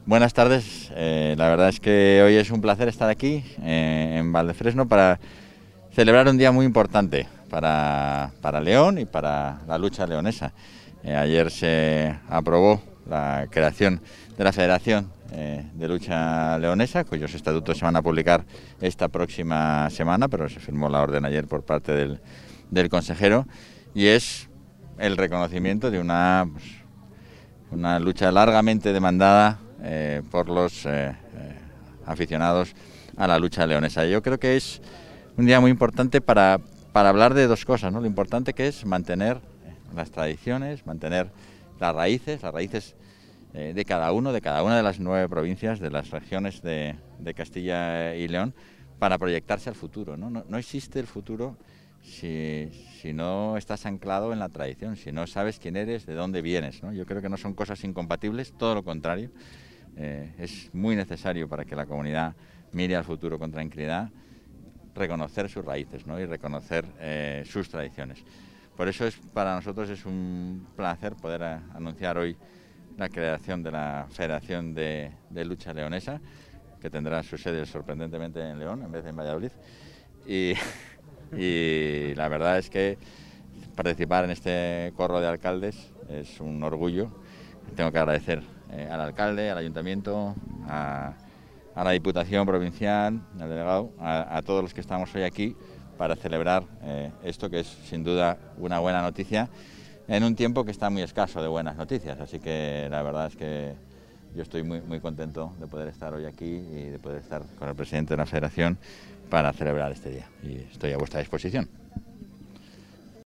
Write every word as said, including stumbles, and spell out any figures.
Buenas tardes, eh, la verdad es que hoy es un placer estar aquí eh, en Valdefresno para celebrar un día muy importante para, para León y para la lucha leonesa. Eh, ayer se aprobó la creación de la Federación eh, de Lucha Leonesa, cuyos estatutos se van a publicar esta próxima semana, pero se firmó la orden ayer por parte del, del consejero, y es el reconocimiento de una, pues, una lucha largamente demandada eh, por los eh, eh, aficionados a la lucha leonesa. Yo creo que es un día muy importante para, para hablar de dos cosas, ¿no? Lo importante que es mantener las tradiciones, mantener las raíces, las raíces eh, de cada uno, de cada una de las nueve provincias, de las regiones de, de Castilla y León, para proyectarse al futuro, ¿no? No, no existe el futuro si, si no estás anclado en la tradición, si no sabes quién eres, de dónde vienes, ¿no? Yo creo que no son cosas incompatibles, todo lo contrario. Eh, es muy necesario para que la comunidad mire al futuro con tranquilidad, reconocer sus raíces, ¿no? Y reconocer eh, sus tradiciones. Por eso es, para nosotros es un placer poder a, anunciar hoy la creación de la Federación de, de Lucha Leonesa, que tendrá su sede sorprendentemente en León en vez de en Valladolid. Y, y la verdad es que participar en este corro de alcaldes es un orgullo. Tengo que agradecer eh, al alcalde, al ayuntamiento, a, a la Diputación Provincial, al delegado, a, a todos los que estamos hoy aquí para celebrar eh, esto, que es sin duda una buena noticia en un tiempo que está muy escaso de buenas noticias. Así que la verdad es que yo estoy muy, muy contento de poder estar hoy aquí y de poder estar con el presidente de la Federación para celebrar este día. Y estoy a vuestra disposición.